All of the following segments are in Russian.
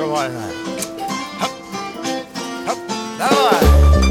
нормально. Давай.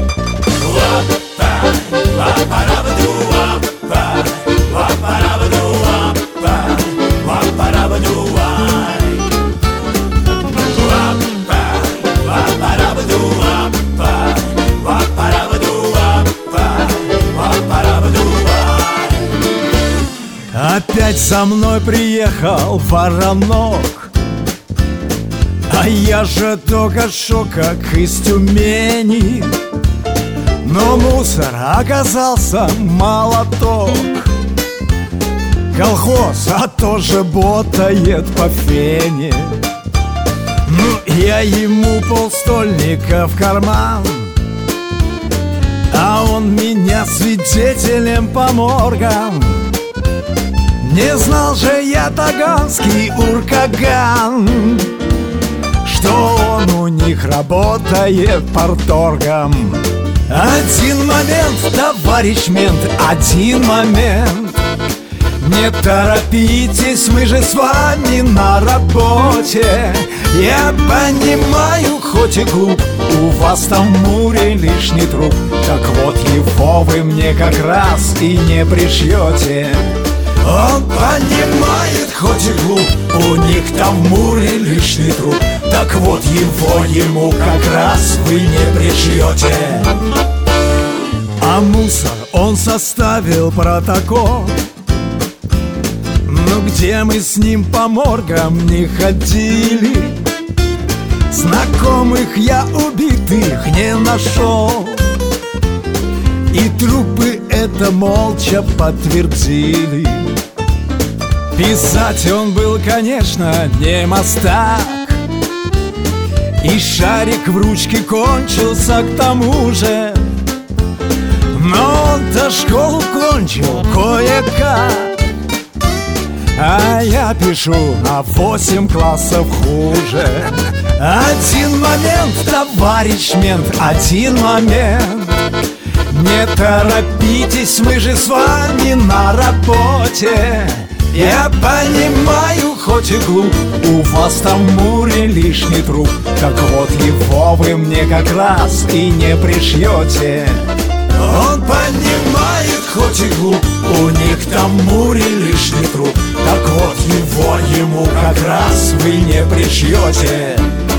Опять за мной приехал воронок, а я же только что как из Тюмени. Но мусор оказался молоток. Колхоз, а тоже ботает по фене. Ну, я ему полстольника в карман, а он меня свидетелем по моргам. Не знал же я таганский уркаган, что он у них работает парторгом. Один момент, товарищ мент, один момент. Не торопитесь, мы же с вами на работе. Я понимаю, хоть и глуп, у вас там в Муре лишний труп. Так вот его вы мне как раз и не пришьете. Он понимает, хоть и глуп, у них там в Муре лишний труп. Так вот его ему как раз вы не пришьете. А мусор он составил протокол. Ну где мы с ним по моргам не ходили, знакомых я убитых не нашел. И трупы это молча подтвердили. Писать он был, конечно, не мастак, и шарик в ручке кончился к тому же. Но он-то школу кончил кое-как, а я пишу на 8 классов хуже. Один момент, товарищ мент, один момент. Не торопитесь, мы же с вами на работе. Я понимаю, хоть и глуп, у вас там в Муре лишний труп. Так вот его вы мне как раз и не пришьете. Он понимает, хоть и глуп, у них там в Муре лишний труп. Так вот его ему как раз вы не пришьете.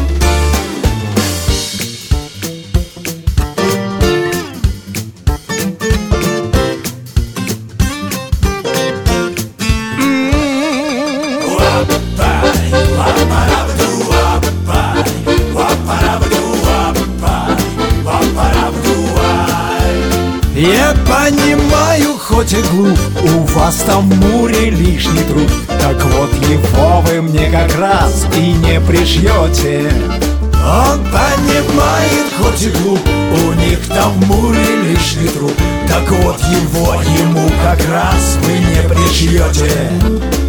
Я понимаю, хоть и глуп, у вас там в Муре лишний труп. Так вот его вы мне как раз и не пришьете. Он понимает, хоть и глуп, у них там в Муре лишний труп. Так вот его ему как раз вы не пришьете.